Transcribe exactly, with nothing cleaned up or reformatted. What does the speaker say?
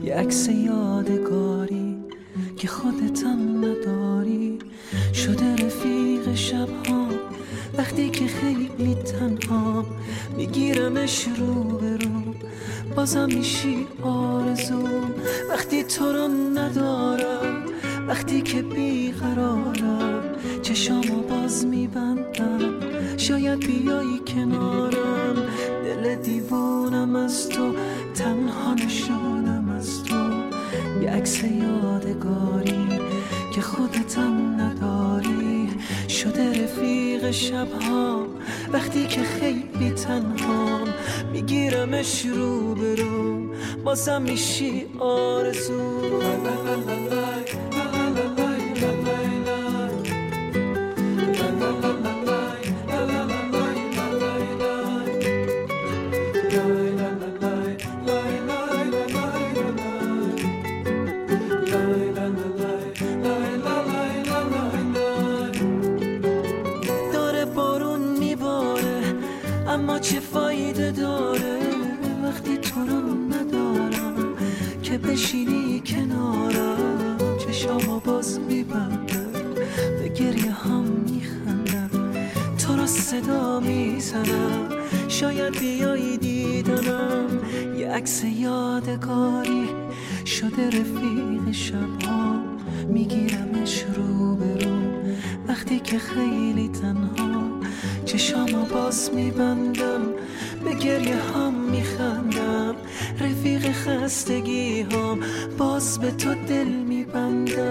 یه عکس یادگاری که خودتم نداری، شده رفیق شب‌ها وقتی که خیلی تنها، میگیرمش رو به رو بازم میشی آرزوم. وقتی تو رو ندارم، وقتی که بیقرارم، چشامو باز میبندم شاید بیایی کنارم. دل دیوونم از تو، تنها نشونم از تو، یه عکس یادگاری که خودتم نداری، شده رفیق شبها وقتی که خیلی تنهام، میگیرمش رو به رو بازم میشی آرزو. اما چه فایده داره وقتی تو رو ندارم، که بشینی کنارم چشامو باز میبندم به گریه هم میخندم، تو رو صدا میزنم شاید بیایی دیدنم. یه عکس یادگاری شده رفیق شبها، میگیرمش رو به رو وقتی که خیلی تنها، چشامو باز میبندم به گریه هم میخندم، رفیق خستگی هم باز به تو دل میبندم.